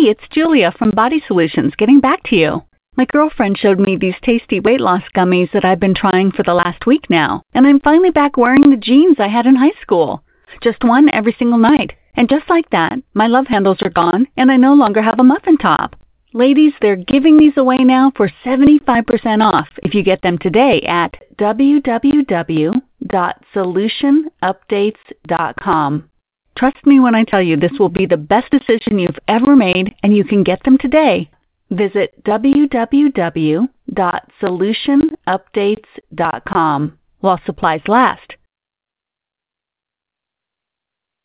it's Julia from Body Solutions getting back to you. My girlfriend showed me these tasty weight loss gummies that I've been trying for the last week now, and I'm finally back wearing the jeans I had in high school. Just one every single night. And just like that, my love handles are gone, and I no longer have a muffin top. Ladies, they're giving these away now for 75% off if you get them today at www.solutionupdates.com. Trust me when I tell you this will be the best decision you've ever made, and you can get them today. Visit www.solutionupdates.com while supplies last.